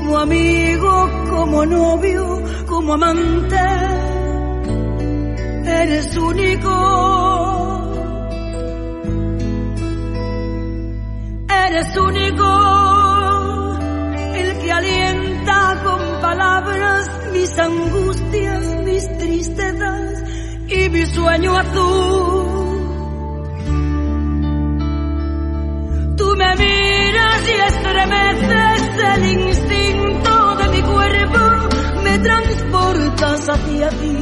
como amigo, como novio, como amante. Eres único, eres único, el que alienta con palabras mis angustias, mis tristezas y mi sueño azul. Tú me miras y estremeces el instinto de mi cuerpo, me transportas hacia ti.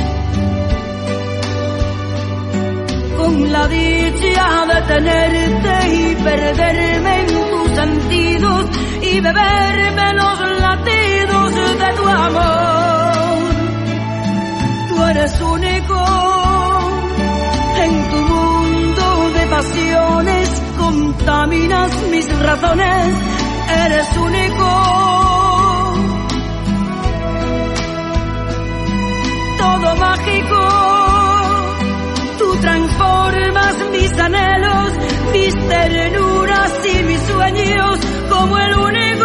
Con la dicha de tenerte y perderme en tus sentidos y beberme los latidos de tu amor. Tú eres único en tu mundo de pasiones, contaminas mis razones, eres único. Todo mágico, tú transformas mis anhelos, mis ternuras y mis sueños como el único.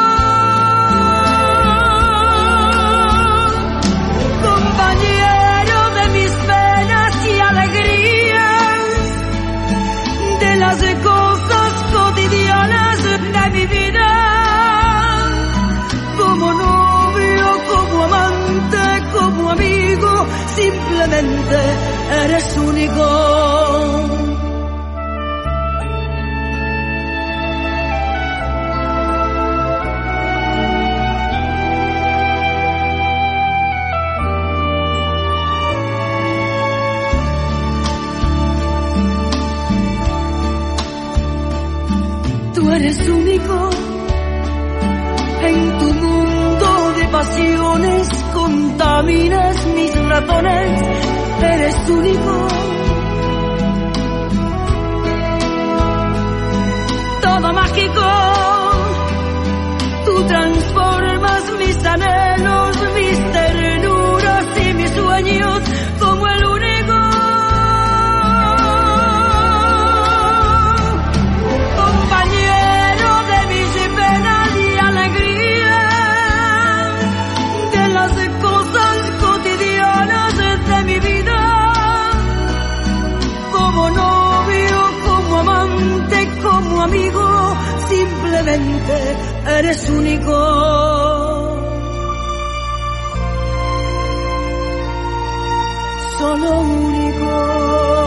Compañero de mis penas y alegrías, de las cosas cotidianas de mi vida, como novio, como amante, como amigo, simplemente eres único. Tú eres único en tu mundo de pasiones, contaminas mis razones, eres único. Todo mágico, tú transformas mis anhelos, mis ternuras y mis sueños como el único. Amigo, simplemente eres único. Solo único.